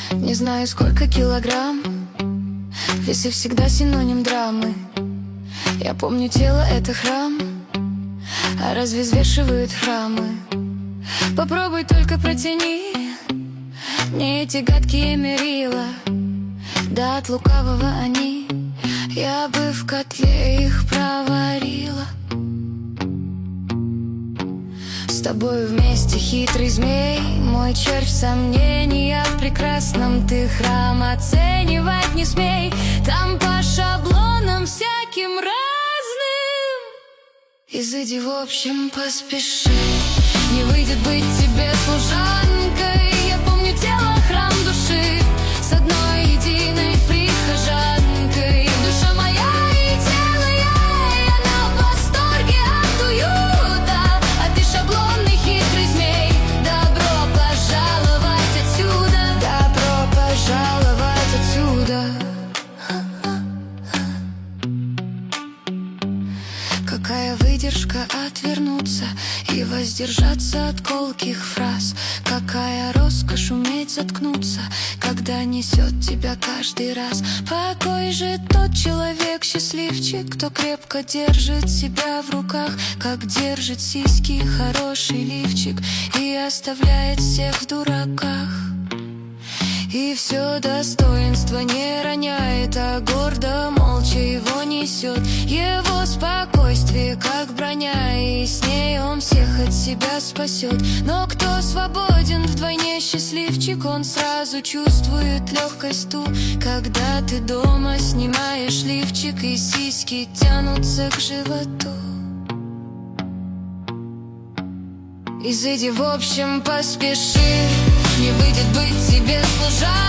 Не знаю, сколько килограмм, весы всегда синоним драмы. Я помню, тело — это храм, а разве взвешивают храмы? Попробуй только протяни мне эти гадкие мерила, да от лукавого они, я бы в котле их проварила. С тобой вместе хитрый змей, мой червь в сомнениях, в прекрасном ты храм оценивать не смей. Там по шаблонам всяким разным. Изыди, в общем, поспеши, не выйдет быть тебе служанкой. Я помню, тело — храм души, с одной единой прихожанкой. Душа моя и тело я на восторге от уюта, а ты шаблонный хитрый змей. Добро пожаловать отсюда, добро пожаловать отсюда. Какая выдержка отвернуться и воздержаться от колких фраз. Какая роскошь уметь заткнуться, когда несет тебя каждый раз. Какой же тот человек счастливчик, кто крепко держит себя в руках, как держит сиськи хороший лифчик и оставляет всех в дураках. И все достоинство не роняет, а гордо, молча его несет. Его спокойствие, как броня, и с ней он всех от себя спасет. Но кто свободен, вдвойне счастливчик, он сразу чувствует легкость ту, когда ты дома снимаешь лифчик и сиськи тянутся к животу. Изыди, в общем, поспеши, не выйдет быть тебе служанкой.